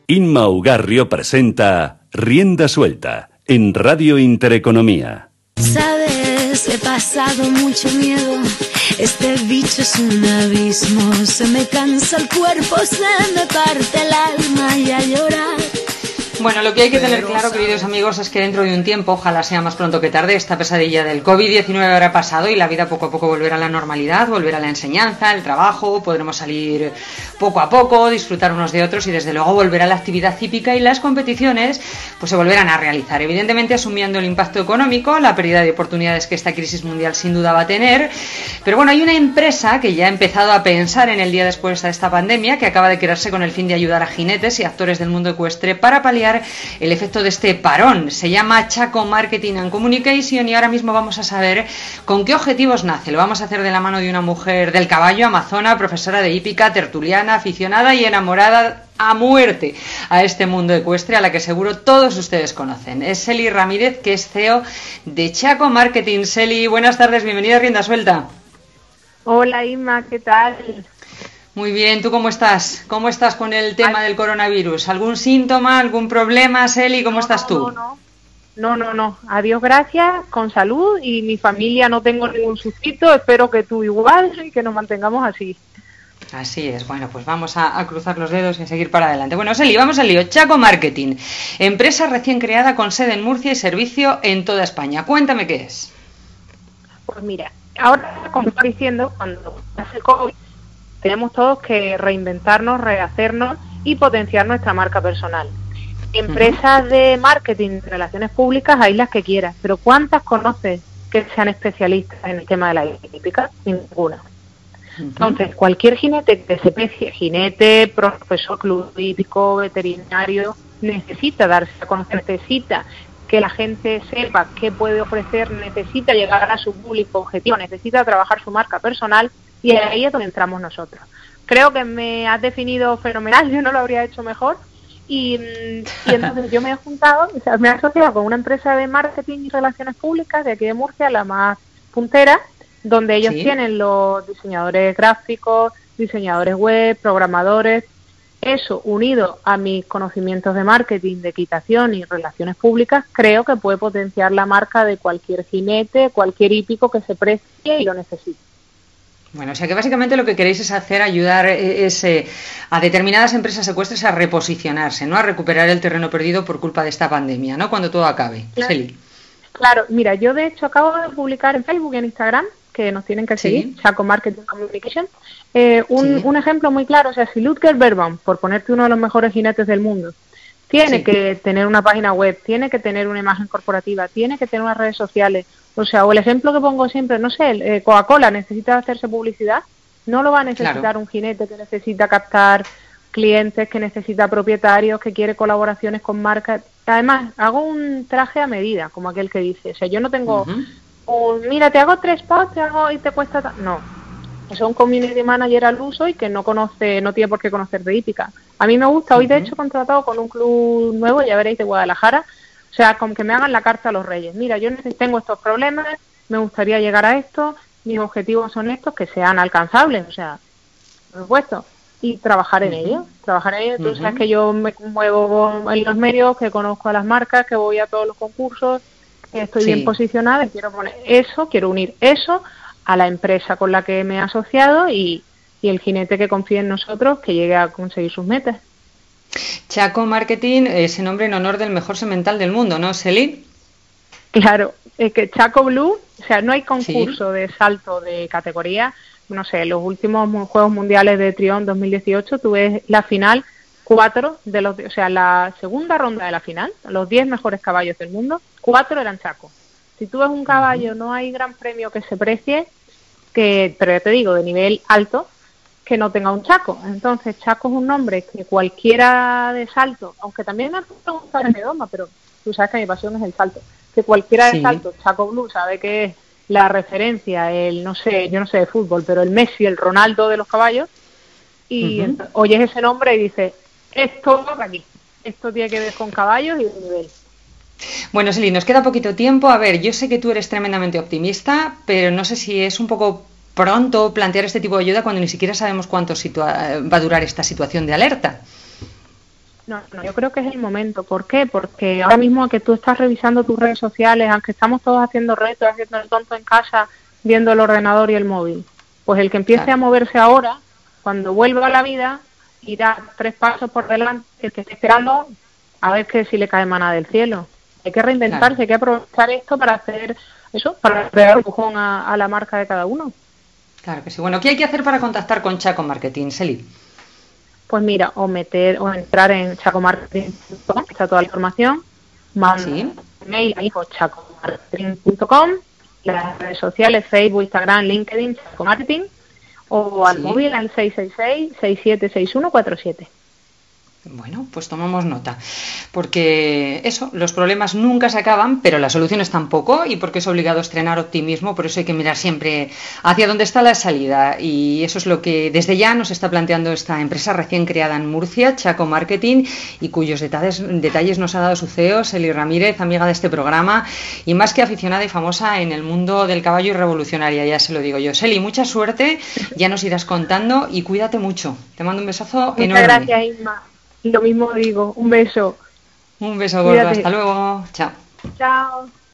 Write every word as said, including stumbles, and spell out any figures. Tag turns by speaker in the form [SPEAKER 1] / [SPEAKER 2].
[SPEAKER 1] Inma Ugarrio presenta Rienda Suelta en Radio Intereconomía.
[SPEAKER 2] Sabes, he pasado mucho miedo. Este bicho es un abismo. Se me cansa el cuerpo, se me parte el alma y a llorar.
[SPEAKER 3] Bueno, lo que hay que tener claro, queridos amigos, es que dentro de un tiempo, ojalá sea más pronto que tarde, esta pesadilla del COVID diecinueve habrá pasado y la vida poco a poco volverá a la normalidad, volverá a la enseñanza, el trabajo, podremos salir poco a poco, disfrutar unos de otros y desde luego volverá la actividad típica y las competiciones pues se volverán a realizar, evidentemente asumiendo el impacto económico, la pérdida de oportunidades que esta crisis mundial sin duda va a tener. Pero bueno, hay una empresa que ya ha empezado a pensar en el día después de esta pandemia, que acaba de crearse con el fin de ayudar a jinetes y actores del mundo ecuestre para paliar el efecto de este parón. Se llama Chaco Marketing and Communication y ahora mismo vamos a saber con qué objetivos nace. Lo vamos a hacer de la mano de una mujer del caballo, amazona, profesora de hípica, tertuliana, aficionada y enamorada a muerte a este mundo ecuestre, a la que seguro todos ustedes conocen. Es Sely Ramírez, que es C E O de Chaco Marketing. Sely, buenas tardes, bienvenida a Rienda Suelta.
[SPEAKER 4] Hola Inma, ¿qué tal?
[SPEAKER 3] Muy bien, ¿tú cómo estás? ¿Cómo estás con el tema del coronavirus? ¿Algún síntoma, algún problema, Sely? ¿Cómo
[SPEAKER 4] no,
[SPEAKER 3] estás tú?
[SPEAKER 4] No, no, no, no, no. Adiós, gracias, con salud y mi familia no tengo ningún sustito. Espero que tú igual y que nos mantengamos así.
[SPEAKER 3] Así es, bueno, pues vamos a, a cruzar los dedos y a seguir para adelante. Bueno, Sely, vamos al lío. Chaco Marketing, empresa recién creada con sede en Murcia y servicio en toda España. Cuéntame qué es.
[SPEAKER 4] Pues mira, ahora, como estoy diciendo, cuando hace el COVID, tenemos todos que reinventarnos, rehacernos y potenciar nuestra marca personal. Empresas uh-huh. de marketing, de relaciones públicas, hay las que quieras, pero ¿cuántas conoces que sean especialistas en el tema de la hípica? Ninguna. Uh-huh. Entonces, cualquier jinete que se precie, jinete, profesor club hípico, veterinario, necesita darse a conocer, necesita que la gente sepa qué puede ofrecer, necesita llegar a su público objetivo, necesita trabajar su marca personal. Y ahí es donde entramos nosotros. Creo que me has definido fenomenal, yo no lo habría hecho mejor. Y, y entonces yo me he juntado, o sea, me he asociado con una empresa de marketing y relaciones públicas de aquí de Murcia, la más puntera, donde ellos ¿Sí? tienen los diseñadores gráficos, diseñadores web, programadores. Eso, unido a mis conocimientos de marketing, de equitación y relaciones públicas, creo que puede potenciar la marca de cualquier jinete, cualquier hípico que se precie y lo necesite.
[SPEAKER 3] Bueno, o sea que básicamente lo que queréis es hacer, ayudar es, eh, a determinadas empresas ecuestres a reposicionarse, ¿no? A recuperar el terreno perdido por culpa de esta pandemia, ¿no? Cuando todo acabe.
[SPEAKER 4] Claro,
[SPEAKER 3] Sely.
[SPEAKER 4] Claro, mira, yo de hecho acabo de publicar en Facebook y en Instagram, que nos tienen que seguir,
[SPEAKER 3] sí.
[SPEAKER 4] Chaco Marketing Communication, eh, un, sí. un ejemplo muy claro. O sea, si Ludger Berbaum, por ponerte uno de los mejores jinetes del mundo, tiene sí. que tener una página web, tiene que tener una imagen corporativa, tiene que tener unas redes sociales. O sea, o el ejemplo que pongo siempre, no sé, eh, Coca-Cola necesita hacerse publicidad, no lo va a necesitar claro. un jinete que necesita captar clientes, que necesita propietarios, que quiere colaboraciones con marcas. Además, hago un traje a medida, como aquel que dice. O sea, yo no tengo uh-huh. un, mira, te hago tres posts, te hago y te cuesta... Ta-". No, es un community manager al uso y que no conoce, no tiene por qué conocer de hípica. A mí me gusta, hoy de uh-huh. hecho he contratado con un club nuevo, ya veréis, de Guadalajara. O sea, con que me hagan la carta a los reyes. Mira, yo tengo estos problemas, me gustaría llegar a esto, mis objetivos son estos, que sean alcanzables, o sea, por supuesto. Y trabajar en uh-huh. ello, trabajar en ello. Tú uh-huh. sabes que yo me muevo en los medios, que conozco a las marcas, que voy a todos los concursos, que estoy sí. bien posicionada y quiero poner eso, quiero unir eso a la empresa con la que me he asociado y, y el jinete que confía en nosotros, que llegue a conseguir sus metas.
[SPEAKER 3] Chaco Marketing, ese nombre en honor del mejor semental del mundo, ¿no, Sely?
[SPEAKER 4] Claro, es que Chaco Blue, o sea, no hay concurso sí. de salto de categoría. No sé, los últimos Juegos Mundiales de Trión dos mil dieciocho, tú ves la final, cuatro de los, o sea, la segunda ronda de la final, los diez mejores caballos del mundo, cuatro eran Chaco. Si tú ves un caballo, no hay gran premio que se precie, que, pero ya te digo, de nivel alto, que no tenga un Chaco. Entonces, Chaco es un nombre que cualquiera de salto, aunque también me gusta el redoma, pero tú sabes que mi pasión es el salto, que cualquiera de sí. salto, Chaco Blue, sabe que es la referencia, el, no sé, yo no sé de fútbol, pero el Messi, el Ronaldo de los caballos, y uh-huh. entonces, oyes ese nombre y dices, esto va aquí, esto tiene que ver con caballos y de nivel.
[SPEAKER 3] Bueno, Sely, nos queda poquito tiempo. A ver, yo sé que tú eres tremendamente optimista, pero no sé si es un poco pronto plantear este tipo de ayuda cuando ni siquiera sabemos cuánto situa- va a durar esta situación de alerta.
[SPEAKER 4] No, no, yo creo que es el momento. ¿Por qué? Porque ahora mismo que tú estás revisando tus redes sociales, aunque estamos todos haciendo retos, haciendo el tonto en casa, viendo el ordenador y el móvil, pues el que empiece claro. a moverse ahora, cuando vuelva a la vida, irá tres pasos por delante, el que esté esperando a ver que si le cae maná del cielo. Hay que reinventarse, claro. hay que aprovechar esto para hacer eso, para crear un empujón a, a la marca de cada uno.
[SPEAKER 3] Claro que sí. Bueno, ¿qué hay que hacer para contactar con Chaco Marketing, Seli?
[SPEAKER 4] Pues mira, o meter o entrar en chaco marketing punto com, está toda la información, mandar ¿Sí? un mail a info chaco marketing punto com, las redes sociales, Facebook, Instagram, LinkedIn, Chaco Marketing, o al ¿Sí? móvil al seis seis seis, seis siete seis uno cuatro siete.
[SPEAKER 3] Bueno, pues tomamos nota, porque eso, los problemas nunca se acaban, pero las soluciones tampoco, y porque es obligado estrenar optimismo, por eso hay que mirar siempre hacia dónde está la salida, y eso es lo que desde ya nos está planteando esta empresa recién creada en Murcia, Chaco Marketing, y cuyos detalles, detalles nos ha dado su C E O, Seli Ramírez, amiga de este programa, y más que aficionada y famosa en el mundo del caballo y revolucionaria, ya se lo digo yo. Seli, mucha suerte, ya nos irás contando, y cuídate mucho. Te mando un besazo
[SPEAKER 4] Muchas
[SPEAKER 3] enorme.
[SPEAKER 4] Muchas gracias, Isma. Lo mismo digo, un beso.
[SPEAKER 3] Un beso gordo, hasta luego. Chao.
[SPEAKER 4] Chao.